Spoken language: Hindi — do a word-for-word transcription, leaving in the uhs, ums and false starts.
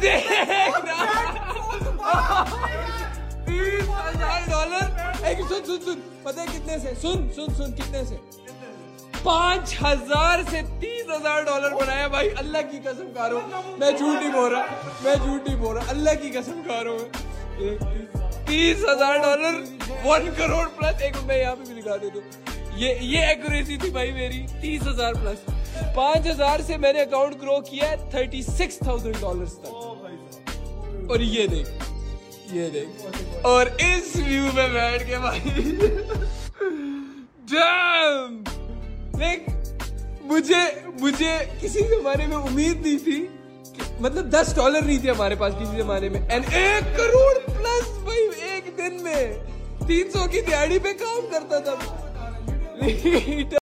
देखना तीस हजार डॉलर। एक सुन सुन सुन पता है कितने से? सुन सुन सुन कितने से? पांच हजार से तीस हजार डॉलर बनाया भाई। अल्लाह की कसम खा रहा हूँ, मैं झूठ नहीं बोल रहा, मैं झूठ नहीं बोल रहा, अल्लाह की कसम खा रहा हूँ। तीस हजार डॉलर, वन करोड़ प्लस। एक मैं यहाँ पे भी दिखा देता हूँ, ये ये एक्यूरेसी थी भाई मेरी। तीस हजार प्लस पांच हजार से मैंने अकाउंट ग्रो किया है थर्टी सिक्स थाउजेंड डॉलर तक। और ये देख, ये देख, और इस व्यू में बैठ के भाई डैम। देख, मुझे मुझे किसी जमाने में उम्मीद नहीं थी कि, मतलब दस डॉलर नहीं थे हमारे पास किसी जमाने में, एंड एक करोड़ प्लस भाई एक दिन में। तीन सौ की दिहाड़ी पे काम करता था।